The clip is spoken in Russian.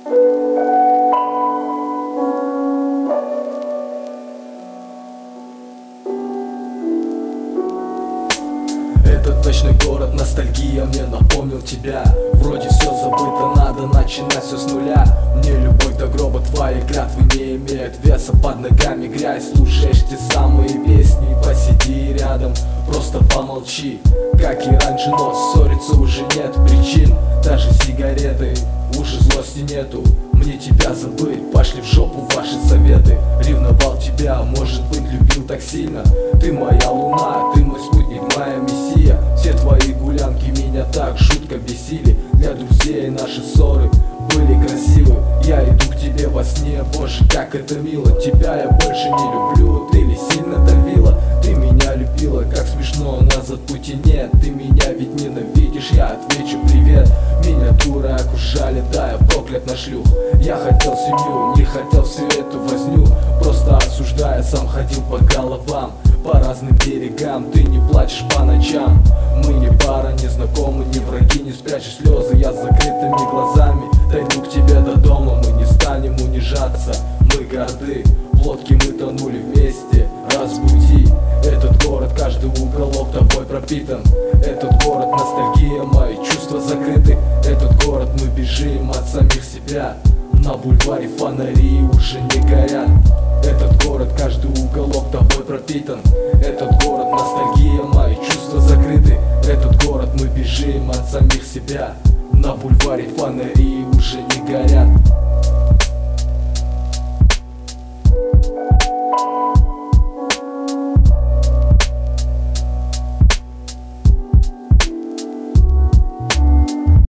Этот ночной город, ностальгия мне напомнил тебя. Вроде все забыто, надо начинать все с нуля. Мне любовь до гроба, твои клятвы не имеют веса. Под ногами грязь, слушаешь те самые песни. Посиди рядом, просто помолчи. Как и раньше, но ссориться уже нет причин. Даже сигареты, уже злости нету. Мне тебя забыть, пошли в жопу ваши советы. Ревновал тебя, может быть, любил так сильно. Ты моя луна, ты мой спутник, моя мессия. Все твои гулянки меня так жутко бесили. Для друзей наши ссоры были красивы. Я иду к тебе во сне, боже, как это мило. Тебя я больше не люблю, ты ли сильно давила? Ты меня любила, как смешно, назад пути нет. Ты меня ведь ненавидишь, я отвечу привет. Меня дурак ужали, да, я проклят на шлюх. Я хотел семью, не хотел всю эту возню. Просто осуждая, сам ходил по головам, по разным берегам. Ты не плачешь по ночам. Мы не пара, не знакомы, не враги. Не спрячешь слезы, я с закрытыми глазами дойду к тебе до дома, мы не станем унижаться. Мы горды, в лодке мы тонули вместе. Разбуди этот город, каждый уголок тобой пропитан. Этот город ностальгия, мои чувства закрыты. Этот город мы бежим от самих себя. На бульваре фонари уже не горят. Этот город, каждый уголок тобой пропитан. Этот город ностальгия, мои чувства закрыты. Этот город мы бежим от самих себя. На бульваре фонари уже не горят.